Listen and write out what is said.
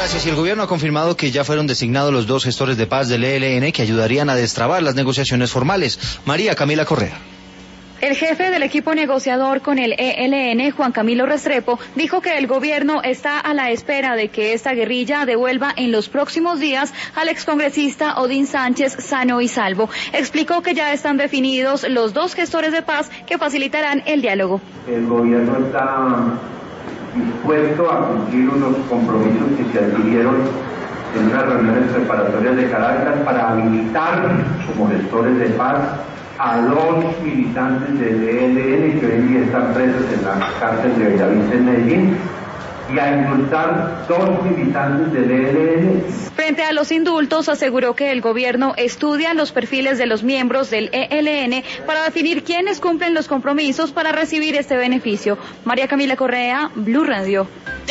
Gracias. Y el gobierno ha confirmado que ya fueron designados los 2 gestores de paz del ELN que ayudarían a destrabar las negociaciones formales. María Camila Correa. El jefe del equipo negociador con el ELN, Juan Camilo Restrepo, dijo que el gobierno está a la espera de que esta guerrilla devuelva en los próximos días al excongresista Odín Sánchez sano y salvo. Explicó que ya están definidos los 2 gestores de paz que facilitarán el diálogo. El gobierno está dispuesto a cumplir unos compromisos que se adquirieron en unas reuniones preparatorias de Caracas para habilitar como gestores de paz a 2 militantes del ELN que hoy en día están presos en la cárcel de Bellavista en Medellín y a indultar 2 militantes del ELN. Frente a los indultos, aseguró que el gobierno estudia los perfiles de los miembros del ELN para definir quiénes cumplen los compromisos para recibir este beneficio. María Camila Correa, Blue Radio.